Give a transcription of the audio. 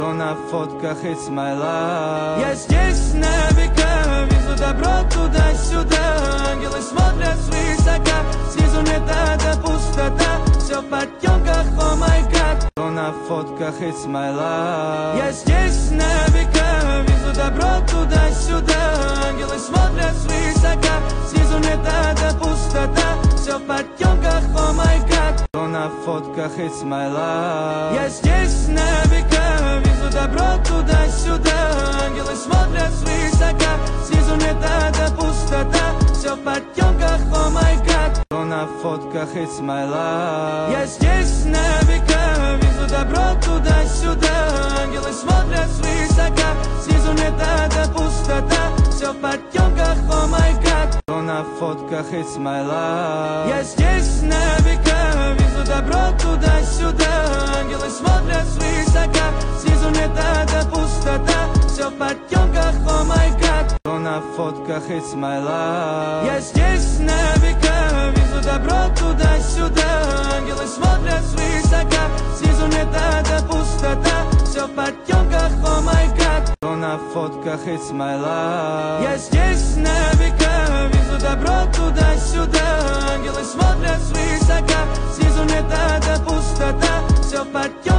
На фотках it's my love. Я здесь на века, везу добро туда-сюда. Ангелы смотрят свысока, снизу нет эта пустота. Все в потемках, о май гад. На фотках it's my love. Я здесь на века, везу добро туда-сюда. Ангелы смотрят свысока, снизу нет эта пустота. Все в потемках, о май гад. На фотках it's my love. Я здесь на века, везу добро туда-сюда. Ангелы смотрят свысока, снизу нет эта пустота. Все в потемках, о май гад. На фотках it's my love. Я здесь на века, везу добро туда-сюда. Ангелы смотрят свысока, снизу нет эта пустота. Все в потемках, о май гад. На фотках it's my love. Я здесь на века, везу добро туда-сюда. Ангелы смотрят свысока, снизу нет эта пустота. Все в потемках, о май гад. На фотках it's my love. Я здесь на века, везу добро туда-сюда. Ангелы смотрят свысока, снизу нет эта пустота. Все в потемках, о май гад. На фотках it's my love. Я здесь на века, везу добро туда-сюда. Ангелы смотрят свысока, снизу нет эта пустота. Все в потемках.